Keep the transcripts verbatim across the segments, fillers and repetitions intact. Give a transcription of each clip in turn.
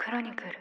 クロニクル。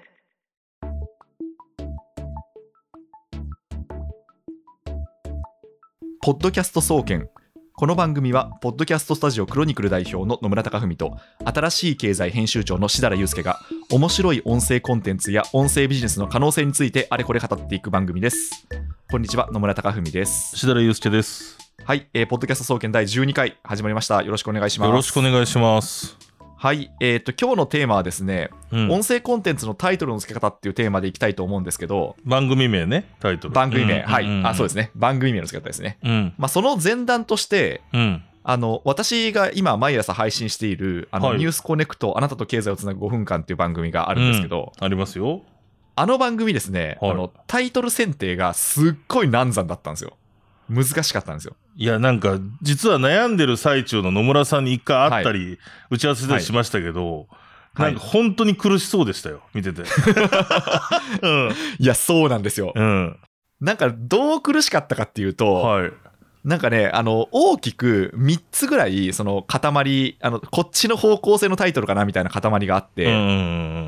ポッドキャスト総研。この番組はポッドキャストスタジオクロニクル代表の野村貴文と新しい経済編集長の志田祐介が面白い音声コンテンツや音声ビジネスの可能性についてあれこれ語っていく番組です。こんにちは、野村貴文です。 志田祐介です。 はい、えー、ポッドキャスト総研だいじゅうにかい始まりました。よろしくお願いします。 よろしくお願いします。 はい、えーと今日のテーマはですね、うん、音声コンテンツのタイトルの付け方っていうテーマでいきたいと思うんですけど、 番組名ね、タイトル番組名、 うん、 はい、 うん、 あ、そうですね、番組名の付け方ですね、うんまあ、その前段として、うん、あの私が今毎朝配信しているあの、はい、ニュースコネクトあなたと経済をつなぐごふんかんっていう番組があるんですけど、 うん、ありますよ。 あの番組ですね、はい、あのタイトル選定がすっごい難産だったんですよ。難しかったんですよ。 いや、なんか実は悩んでる最中の野村さんに一回会ったり、はい、打ち合わせたりしましたけど、はい、なんか本当に苦しそうでしたよ、見てて、 うん、いやそうなんですよ、うん、なんかどう苦しかったかっていうと、はい、なんかね、あの大きくみっつぐらいその塊、あのこっちの方向性のタイトルかなみたいな塊があって、うんうんうん、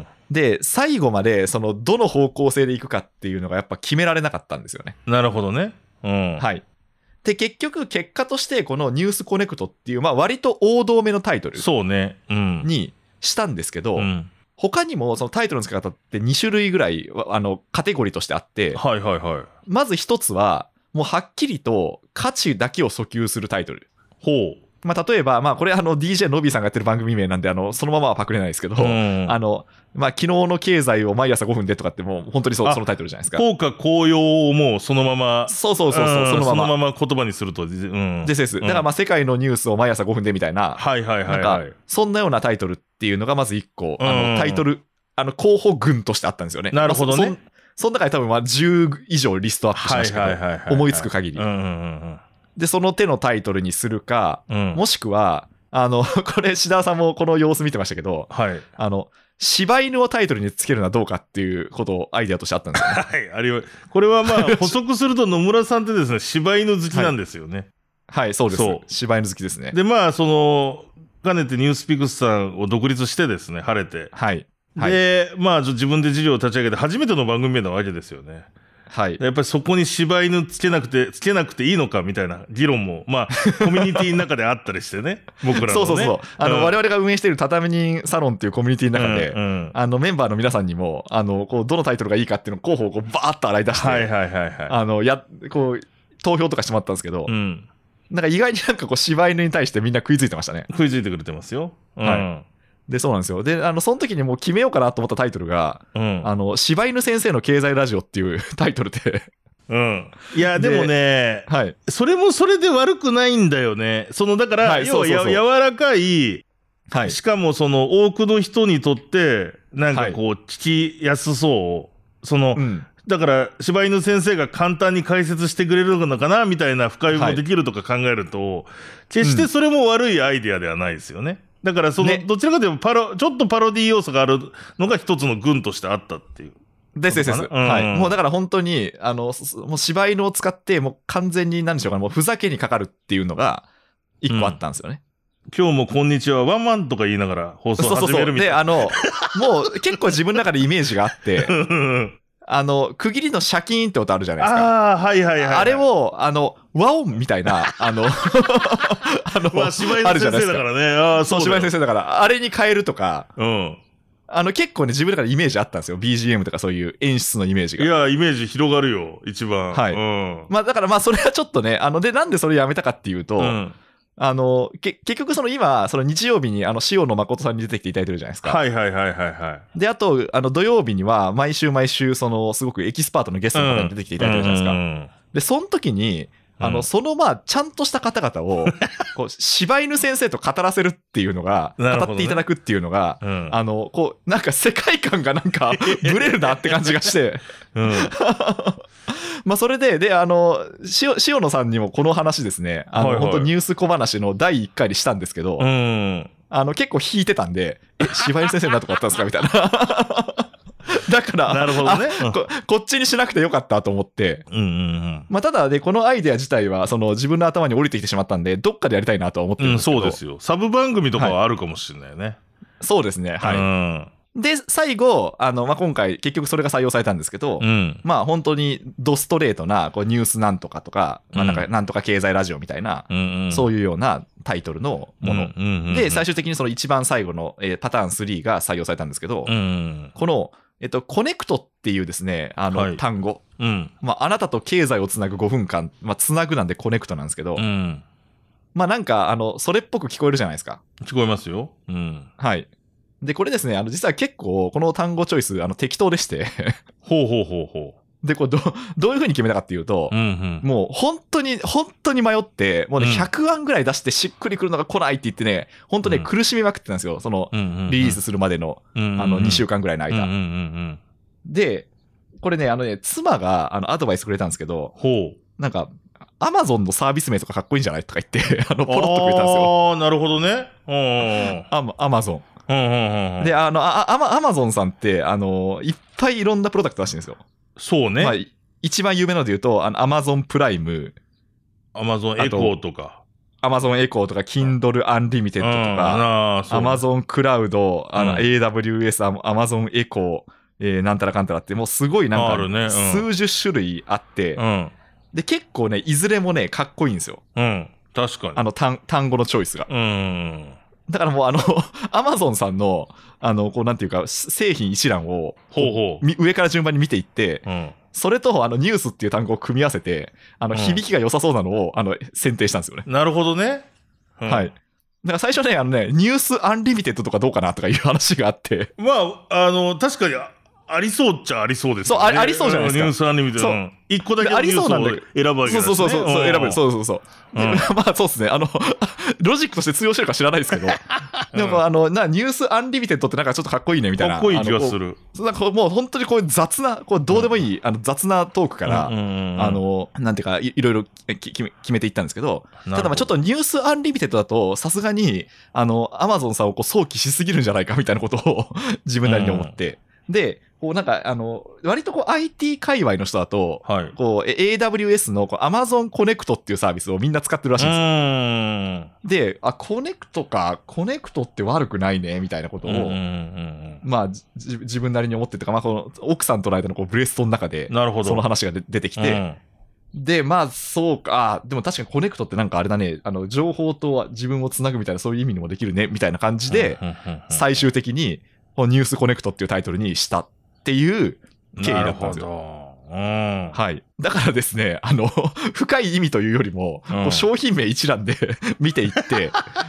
で最後までそのどの方向性でいくかっていうのがやっぱ決められなかったんですよね。 なるほどね、うん、 はい。で結局結果としてこのニュースコネクトっていう、まあ、割と王道めのタイトルにしたんですけど、うん、他にもそのタイトルの付け方ってに種類ぐらいあのカテゴリーとしてあって、 はいはいはい、 まず一つはもうはっきりと価値だけを訴求するタイトル。 ほう。 まあ、例えば、まあ、これあの ディージェー のびーさんがやってる番組名なんであのそのままはパクれないですけど、うん、あのまあ、昨日の経済を毎朝ごふんでとかってもう本当に そ, そのタイトルじゃないですか。 効果効用をもうそのまま、 そうそうそうそう、うん、そのままそのまま言葉にすると、うん、 ですです。だからまあ世界のニュースを毎朝ごふんでみたいな、 はいはいはいはい、 なんかそんなようなタイトルっていうのがまずいっこ、あのタイトルあの候補群としてあったんですよね。 なるほどね。 まあ、そ, その中で多分まあじゅう以上リストアップしましたけど、思いつく限り、うんうんうん、でその手のタイトルにするか、うん、もしくはあのこれ志田さんもこの様子見てましたけど、はい、あの柴犬をタイトルにつけるのはどうかっていうことをアイデアとしてあったんですよね。 はい、あれはこれはまあ補足すると野村さんってですね、柴犬好きなんですよね。 はい、はい、そうです。柴犬好きですね。 でまあそのかねてニュースピックスさんを独立してですね、晴れて、はい、で、はい、まあ自分で事業を立ち上げて初めての番組名なわけですよね。はい、やっぱりそこに柴犬つけなくてつけなくていいのかみたいな議論もまあコミュニティの中であったりしてね、僕らのね。 そうそうそう。あの、うん、我々が運営している畳人サロンっていうコミュニティの中で、うんうん、あのメンバーの皆さんにもあのこうどのタイトルがいいかっていうのを候補をこうバーッと洗い出して、はいはいはいはい、あのやこう投票とかしてもらったんですけど、うん、なんか意外になんかこう柴犬に対してみんな食いついてましたね。 食いついてくれてますよ。うん、はい。 でそうなんですよ。であのその時にもう決めようかなと思ったタイトルが、うん、あの柴犬先生の経済ラジオっていうタイトルで。 うん、いやでもね、はい、それもそれで悪くないんだよね。そのだから、はい、要はや柔らかい、はい、しかもその多くの人にとってなんかこう聞きやすそう、その、うん、だから柴犬先生が簡単に解説してくれるのかなみたいな深読みもできるとか考えると、はい、決してそれも悪いアイデアではないですよね。だからその、ね、どちらかというとパロちょっとパロディ要素があるのが一つの群としてあったっていう。 ですですです、うん、はい、もうだから本当にあのもう柴犬を使ってもう完全に何でしょうかね、もうふざけにかかるっていうのが一個あったんですよね、 うん、今日もこんにちはワンマンとか言いながら放送始めるみたいな。 そうそうそう。であのもう結構自分の中でイメージがあってあの区切りのシャキーンって音あるじゃないですか。 ああはいはいはい、はい、 あれをあの和音みたいなあのあの、 まあ、柴犬先生だからね。ああそう柴犬先生だからあれに変えるとか、 うん、 あの結構ね自分の中でイメージあったんですよ。 ビージーエム とかそういう演出のイメージが。 いやイメージ広がるよ一番。 はい、うん、まあだからまあそれはちょっとね、あのでなんでそれやめたかっていうと、うん、あのけ結局その今その日曜日にあの塩野誠さんに出てきていただいてるじゃないですか。 はいはいはいはいはい。 であとあの土曜日には毎週毎週そのすごくエキスパートのゲストの方に出てきていただいてるじゃないですか、うんうんうん、でその時にあの、うん、そのまあちゃんとした方々をこう柴犬先生と語らせるっていうのが、ね、語っていただくっていうのが、うん、あのこうなんか世界観がなんかブレるなって感じがして、うん、まあそれでであの塩、塩野さんにもこの話ですね、あの、はいはい、本当ニュース小話のだいいっかいにしたんですけど、うん、あの結構引いてたんで、え柴犬先生のとこあったんですかみたいな。だからなるほどね、 うん、こ, こっちにしなくてよかったと思って、うんうんうん、まあ、ただでこのアイデア自体はその自分の頭に降りてきてしまったんでどっかでやりたいなとは思ってるんですけど、 うん、そうですよ。サブ番組とかはあるかもしれないね、 はい、そうですね、はい、うん、 で、最後、あの、まあ、今回結局それが採用されたんですけど、うん、まあ本当にドストレートなこうニュースなんとかとか、まあ、なんかなんとか経済ラジオみたいな、うん、そういうようなタイトルのもの、うん、で、最終的にその一番最後の、えー、パターンスリーが採用されたんですけど、うん、この、えっと、コネクトっていうですね、あの、はい、単語、うん、まあ、あなたと経済をつなぐごふんかん、まあ、つなぐなんでコネクトなんですけど、うん、まあなんか、あの、それっぽく聞こえるじゃないですか。 聞こえますよ。うん。 はい。で、これですね、あの、実は結構、この単語チョイス、あの、適当でしてほうほうほうほう。で、これど、どういう風に決めたかっていうと、うんうん、もう、本当に、本当に迷って、もうね、ひゃくあんぐらい出してしっくりくるのが来ないって言ってね、本当ね、うん、苦しみまくってたんですよ。その、リリースするまでの、うんうんうん、あの、にしゅうかんぐらいの間。うんうんうん、で、これね、あのね、妻が、あの、アドバイスくれたんですけど、ほう。なんか、アマゾンのサービス名とかかっこいいんじゃないとか言って、あの、ポロッとくれたんですよ。 ああ、なるほどね。 アマゾン。で、あの、あ、アマゾンさんって、あの、いっぱいいろんなプロダクト出してるんですよ。 そうね。 まあ、一番有名なので言うと、あの、アマゾンプライム。 アマゾンエコーとか。 アマゾンエコーとか、Kindle Unlimited とか、アマゾンクラウド、あの、うん、エーダブリューエス、アマゾンエコー、えー、なんたらかんたらって、もうすごいなんか、ねうん、数十種類あって、うん、で、結構ね、いずれもね、かっこいいんですよ。 うん。確かに。 あの、単、単語のチョイスが。うん。だからもうあの、アマゾンさんの、あの、こうなんていうか、製品一覧を、 ほうほう上から順番に見ていって、うん、それとあの、ニュースっていう単語を組み合わせて、あの、響きが良さそうなのを、あの、選定したんですよね。 なるほどね。 うん、はい。だから最初ね、あのね、ニュースアンリミテッドとかどうかなとかいう話があって。 まあ、あの、確かに、ありそうっちゃありそうですよね。そう、ありそうじゃないですか。 ニュースアンリミテッド。そう。一個だけのニュースを選ぶわけですね。 そうそうそう、そう選ぶ。そうそうそう。うん、まあそうですね。あの、ロジックとして通用してるか知らないですけど。でもあの、な、ニュースアンリミテッドってなんかちょっとかっこいいねみたいな。 かっこいい気がする。 なんかもう本当にこう雑な、こうどうでもいい、あの雑なトークから、あの、なんていうかい、いろいろ決め、決めていったんですけど、ただまあちょっとニュースアンリミテッドだと、さすがに、あの、アマゾンさんをこう想起しすぎるんじゃないかみたいなことを自分なりに思って。で、こうなんかあの割とこう アイティー 界隈の人だと、はい、こう エーダブリューエス のこう Amazon コネクトっていうサービスをみんな使ってるらしいんですよ。うんで、あ、コネクトか、コネクトって悪くないねみたいなことを、うんうんうん、まあ自分なりに思ってとか、まあこの奥さんとの間のこうブレストの中でその話がで出てきて。うんで、まあ、そうか。でも確かにコネクトってなんかあれだね、あの、情報と自分をつなぐみたいなそういう意味にもできるね、みたいな感じで、最終的に、ニュースコネクトっていうタイトルにしたっていう経緯だったんですよ。うん、はい。だからですね、あの、深い意味というよりも、うん、こう商品名一覧で見ていって、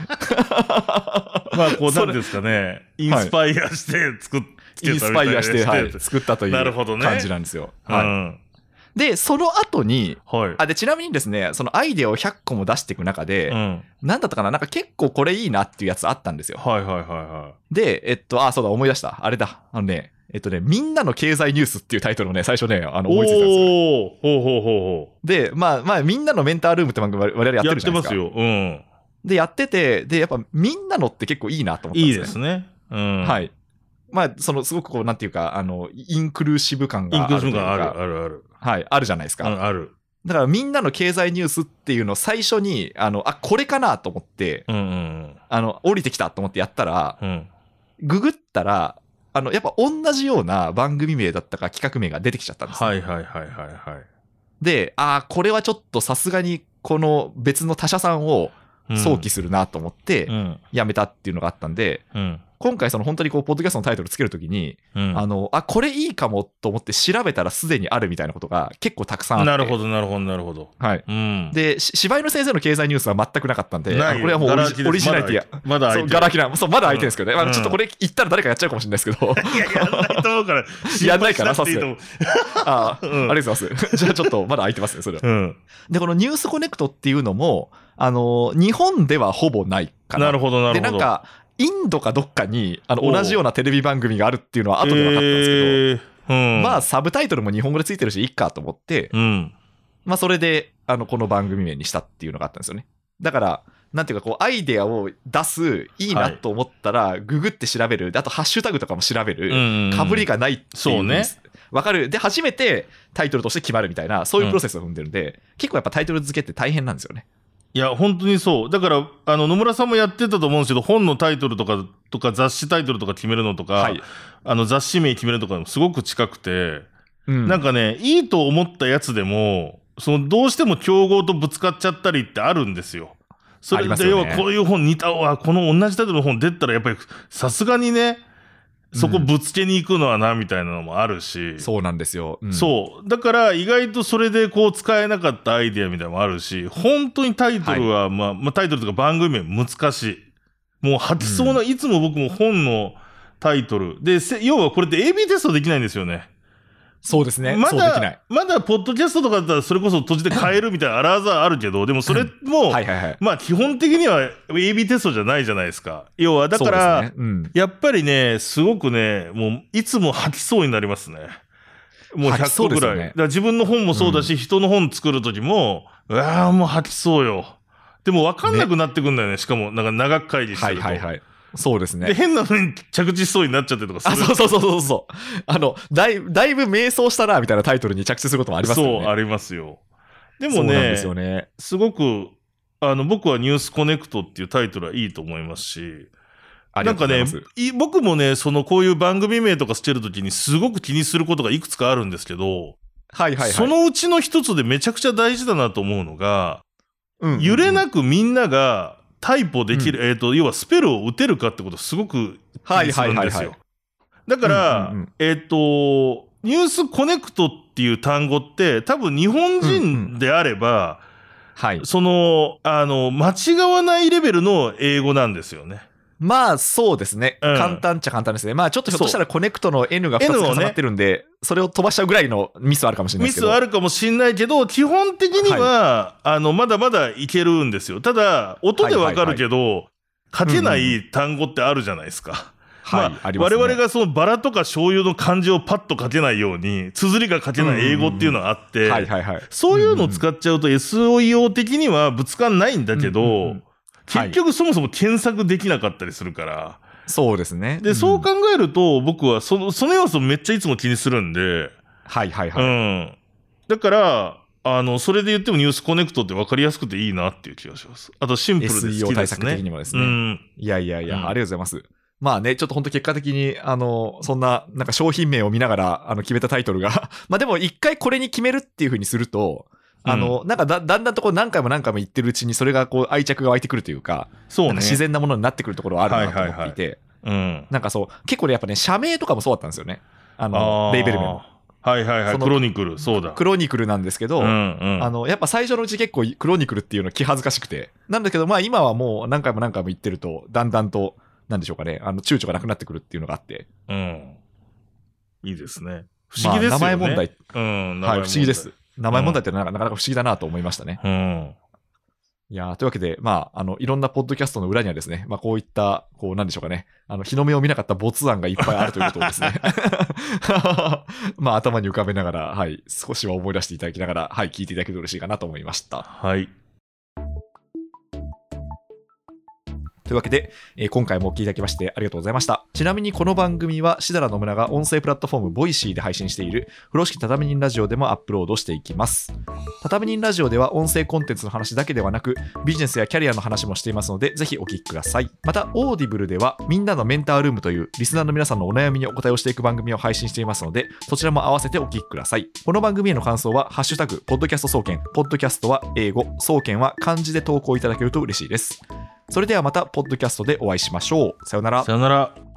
まあ、こう、なんですかね、インスパイアして作っ、 インスパイアして、はい、作ったという感じなんですよ。ね、はい。うんで、その後に、はい、あ、で、ちなみにですね、そのアイデアをひゃっこも出していく中で、うん、なんだったかななんか結構これいいなっていうやつあったんですよ。 はいはいはいはい。 で、えっと、あ、そうだ、思い出した。あれだ。あのね、えっとね、みんなの経済ニュースっていうタイトルをね、最初ね、あの、思いついたんですよ。おー、 ほうほうほうほう。 で、まあまあ、みんなのメンタールームって番組我々やってるじゃないですか。 やってますよ。うん。 で、やってて、で、やっぱみんなのって結構いいなと思ったんですね。 いいですね。うん。 はい。まあ、その、すごくこう、なんていうか、あの、インクルーシブ感があるというか。インクルーシブ感ある、ある、ある。はい、あるじゃないですか。 うん、ある。 だからみんなの経済ニュースっていうのを最初に、あの、あ、これかなと思って、うんうんうん、あの、降りてきたと思ってやったら、うん、ググったら、あの、やっぱ同じような番組名だったか企画名が出てきちゃったんです、ね。 はいはいはいはいはい。 で、あ、これはちょっとさすがにこの別の他社さんを想起するなと思って、やめたっていうのがあったんで、うんうん今回その本当にこうポッドキャストのタイトルつけるときに、うん、あのあこれいいかもと思って調べたらすでにあるみたいなことが結構たくさんあって。 なるほどなるほどなるほど。 はい。うん、で柴犬先生の経済ニュースは全くなかったんで、これはもうオリジ、オリジナリティまだそうガラキなそうまだ空いてるんですけどね。うんまあ、ちょっとこれ言ったら誰かやっちゃうかもしれないですけど。 いややんないと思うから。 やんないかなさすがに。ああ、うん、ありがとうございます。じゃあちょっとまだ空いてますねそれは。うん、でこのニュースコネクトっていうのもあの日本ではほぼないかな。 なるほどなるほど。 でなんかインドかどっかにあの同じようなテレビ番組があるっていうのは後で分かったんですけど、えーうん、まあサブタイトルも日本語でついてるしいいかと思って、うん、まあそれであのこの番組名にしたっていうのがあったんですよね。だからなんていうかこうアイデアを出すいいなと思ったらググって調べる、あとハッシュタグとかも調べる、かぶりがないっていう、 そうね分かるで初めてタイトルとして決まるみたいなそういうプロセスを踏んでるんで、うん、結構やっぱタイトル付けって大変なんですよね。 いや本当にそうだから、あの野村さんもやってたと思うんですけど、本のタイトルとかとか雑誌タイトルとか決めるのとか、はい、あの雑誌名決めるとかもすごく近くて、うん、なんかねいいと思ったやつでもそのどうしても競合とぶつかっちゃったりってあるんですよ。それで要はこういう本似たわ、この同じタイトルの本出たらやっぱりさすがにねそこぶつけに行くのはなみたいなのもあるし、 うん、そうなんですよ、うん、 そうだから意外とそれでこう使えなかったアイデアみたいなのもあるし、本当にタイトルは、はい、まあ、まあタイトルとか番組名難しい、もう吐きそうな、うん、いつも僕も本のタイトルで要はこれって エービー テストできないんですよね。 そうですね。 まそうできない。 だ、まだ、ポッドキャストとかだったら、それこそ閉じて変えるみたいなアラーザーあるけど、でもそれも、はいはいはい、まあ、基本的には エービー テストじゃないじゃないですか。要は、だから、ねうん、やっぱりね、すごくね、もう、いつも吐きそうになりますね。もうひゃっこぐらい。ね、だから自分の本もそうだし、うん、人の本作るときも、うわーもう吐きそうよ。でも分かんなくなってくんだよね。ねしかも、なんか長く会議してると。はいはいはい。 そうですね。 で、変な風に着地しそうになっちゃってとかする。 あ、そうそうそうそうそう。あの、だい、だいぶ迷走したな、みたいなタイトルに着地することもありますよね。 そう、ありますよ。でもね、そうなんですよね。すごく、あの、僕はニュースコネクトっていうタイトルはいいと思いますし、なんかね、僕もね、そのこういう番組名とかしてるときにすごく気にすることがいくつかあるんですけど、はいはいはい。そのうちの一つでめちゃくちゃ大事だなと思うのが、うんうんうん、揺れなくみんなが、タイプできる、うん、えっ、ー、と、要はスペルを打てるかってことすごく気にするんですよ。はいはいはいはい、だから、うんうんうん、えっ、ー、と、ニュースコネクトっていう単語って多分日本人であれば、うんうん、はい、その、あの、間違わないレベルの英語なんですよね。 まあそうですね、うん。簡単っちゃ簡単ですね。まあちょっとひょっとしたらコネクトの N がふたつ重なってるんで、ね、それを飛ばしちゃうぐらいのミスはあるかもしれないですけど。 ミスはあるかもしれないけど、基本的には、はい、あの、まだまだいけるんですよ。ただ、音でわかるけど、はいはいはい、書けない単語ってあるじゃないですか。うんうんまあ、はい、ありますね。我々がそのバラとか醤油の漢字をパッと書けないように、綴りが書けない英語っていうのがあって、そういうのを使っちゃうと エスイーオー 的にはぶつかんないんだけど、うんうんうん結局そもそも検索できなかったりするから、はい、 そうですね。 で、うん、そう考えると僕はそのその要素めっちゃいつも気にするんで、 はいはいはい。 うん。だからあのそれで言ってもニュースコネクトって分かりやすくていいなっていう気がします。あとシンプルで好きですね。エスイーオー 対策的にもですね。うん、いやいやいや、うん、ありがとうございます。まあね、ちょっと本当結果的に、あの、そんな、なんか商品名を見ながら、あの、決めたタイトルが、まあでも一回これに決めるっていう風にすると、あの、うん、なんかだ、だんだんとこう何回も何回も言ってるうちにそれがこう愛着が湧いてくるというか、そうね。なんか自然なものになってくるところはあるなと思っていて、はいはいはい、うん。なんかそう、結構ね、やっぱね、社名とかもそうだったんですよね。あの、レイベル名も。はいはいはい。クロニクル、そうだ。 クロニクルなんですけど、うんうん、あの、やっぱ最初のうち結構クロニクルっていうの気恥ずかしくて。なんだけど、まあ今はもう何回も何回も言ってると、だんだんと、なんでしょうかね、あの、躊躇がなくなってくるっていうのがあって。 うん。いいですね。不思議ですよね。まあ、名前問題。うん、 はい、不思議です。名前問題ってなかなか不思議だなと思いましたね。うん。いやー、というわけで、まあ、あの、いろんなポッドキャストの裏にはですね、まあ、こういった、こう、なんでしょうかね、あの、日の目を見なかった没案がいっぱいあるということをですね、まあ、頭に浮かべながら、はい、少しは思い出していただきながら、はい、聞いていただけると嬉しいかなと思いました。 はい。 というわけで、えー、今回もお聞きいただきましてありがとうございました。ちなみにこの番組はしだらの村が音声プラットフォームボイシーで配信している風呂敷畳人ラジオでもアップロードしていきます。畳人ラジオでは音声コンテンツの話だけではなくビジネスやキャリアの話もしていますのでぜひお聞きください。またオーディブルではみんなのメンタールームというリスナーの皆さんのお悩みにお答えをしていく番組を配信していますのでそちらも合わせてお聞きください。この番組への感想はハッシュタグポッドキャスト総研、ポッドキャストは英語、総研は漢字で投稿いただけると嬉しいです。それではまたポッドキャストでお会いしましょう。さよなら。 さよなら。